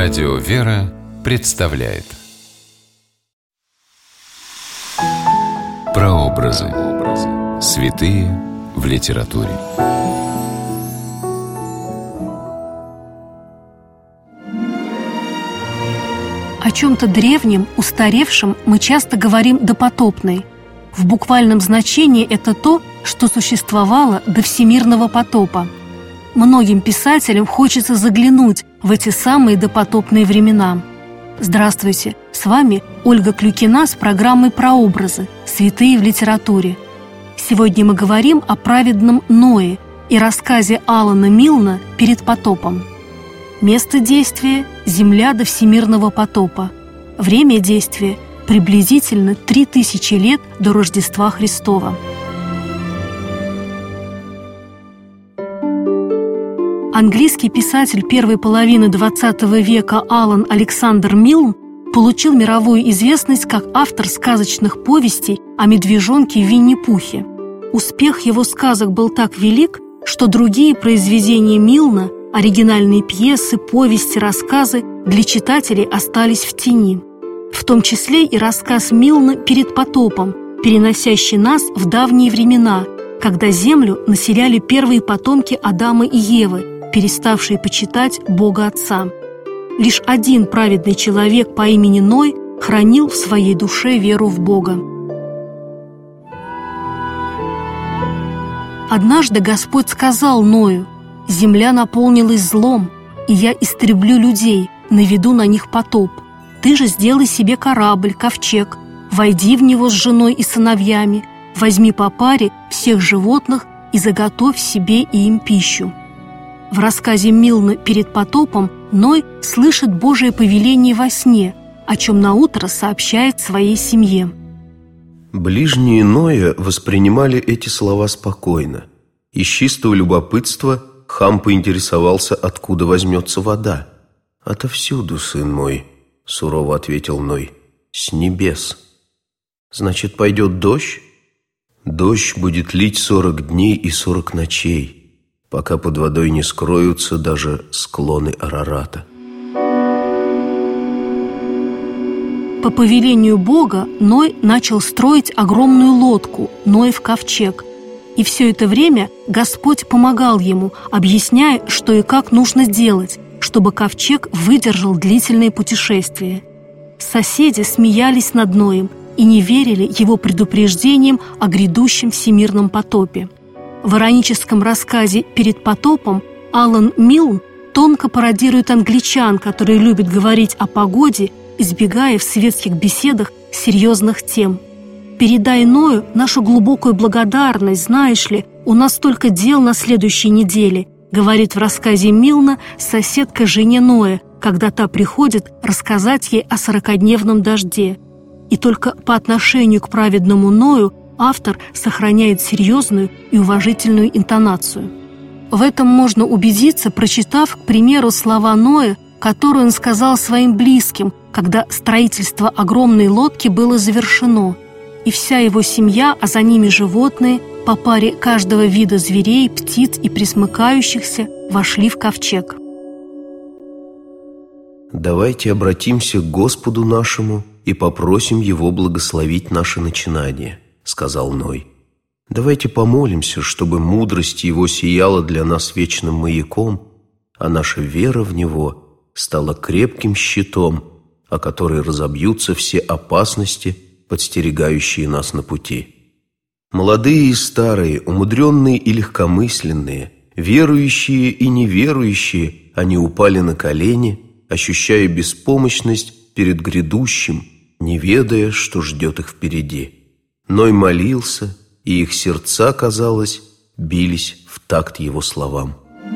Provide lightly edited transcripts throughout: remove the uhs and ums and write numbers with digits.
Радио «Вера» представляет Прообразы. Святые в литературе. О чем-то древнем, устаревшем мы часто говорим «допотопный». В буквальном значении это то, что существовало до всемирного потопа. Многим писателям хочется заглянуть в эти самые допотопные времена. Здравствуйте, с вами Ольга Клюкина с программой «Прообразы. Святые в литературе». Сегодня мы говорим о праведном Ное и рассказе Алана Милна «Перед потопом». Место действия – земля до всемирного потопа. Время действия – приблизительно 3000 лет до Рождества Христова. Английский писатель первой половины XX века Алан Александр Милн получил мировую известность как автор сказочных повестей о медвежонке Винни-Пухе. Успех его сказок был так велик, что другие произведения Милна, оригинальные пьесы, повести, рассказы для читателей остались в тени. В том числе и рассказ Милна «Перед потопом», переносящий нас в давние времена, когда землю населяли первые потомки Адама и Евы, переставшие почитать Бога Отца. Лишь один праведный человек по имени Ной хранил в своей душе веру в Бога. Однажды Господь сказал Ною: «Земля наполнилась злом, и я истреблю людей, наведу на них потоп. Ты же сделай себе корабль, ковчег, войди в него с женой и сыновьями, возьми по паре всех животных и заготовь себе и им пищу». В рассказе Милна «Перед потопом» Ной слышит Божие повеление во сне, о чем наутро сообщает своей семье. Ближние Ноя воспринимали эти слова спокойно. Из чистого любопытства Хам поинтересовался, откуда возьмется вода. «Отовсюду, сын мой», — сурово ответил Ной, — «с небес». «Значит, пойдет дождь?» «Дождь будет лить 40 дней и 40 ночей, пока под водой не скроются даже склоны Арарата». По повелению Бога Ной начал строить огромную лодку, Ноев ковчег. И все это время Господь помогал ему, объясняя, что и как нужно делать, чтобы ковчег выдержал длительное путешествие. Соседи смеялись над Ноем и не верили его предупреждениям о грядущем всемирном потопе. В ироническом рассказе «Перед потопом» Алан Милн тонко пародирует англичан, которые любят говорить о погоде, избегая в светских беседах серьезных тем. «Передай Ною нашу глубокую благодарность, знаешь ли, у нас столько дел на следующей неделе», говорит в рассказе Милна соседка жене Ноя, когда та приходит рассказать ей о 40-дневном дожде. И только по отношению к праведному Ною автор сохраняет серьезную и уважительную интонацию. В этом можно убедиться, прочитав, к примеру, слова Ноя, которые он сказал своим близким, когда строительство огромной лодки было завершено, и вся его семья, а за ними животные, по паре каждого вида зверей, птиц и пресмыкающихся, вошли в ковчег. «Давайте обратимся к Господу нашему и попросим Его благословить наше начинание», — сказал Ной. «Давайте помолимся, чтобы мудрость Его сияла для нас вечным маяком, а наша вера в Него стала крепким щитом, о который разобьются все опасности, подстерегающие нас на пути. Молодые и старые, умудренные и легкомысленные, верующие и неверующие, они упали на колени, ощущая беспомощность перед грядущим, не ведая, что ждет их впереди. Ной молился, и их сердца, казалось, бились в такт его словам».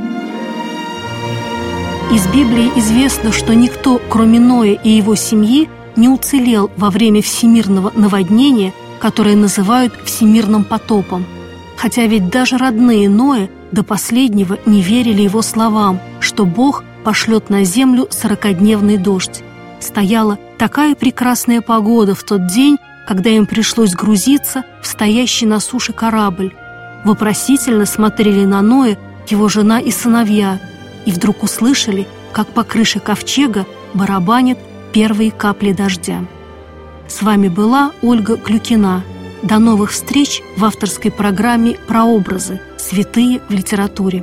Из Библии известно, что никто, кроме Ноя и его семьи, не уцелел во время всемирного наводнения, которое называют всемирным потопом. Хотя ведь даже родные Ноя до последнего не верили его словам, что Бог пошлет на землю 40-дневный дождь. Стояла такая прекрасная погода в тот день, когда им пришлось грузиться в стоящий на суше корабль. Вопросительно смотрели на Ноя его жена и сыновья, и вдруг услышали, как по крыше ковчега барабанят первые капли дождя. С вами была Ольга Клюкина. До новых встреч в авторской программе «Прообразы. Святые в литературе».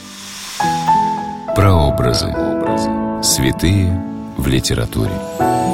Прообразы. Святые в литературе.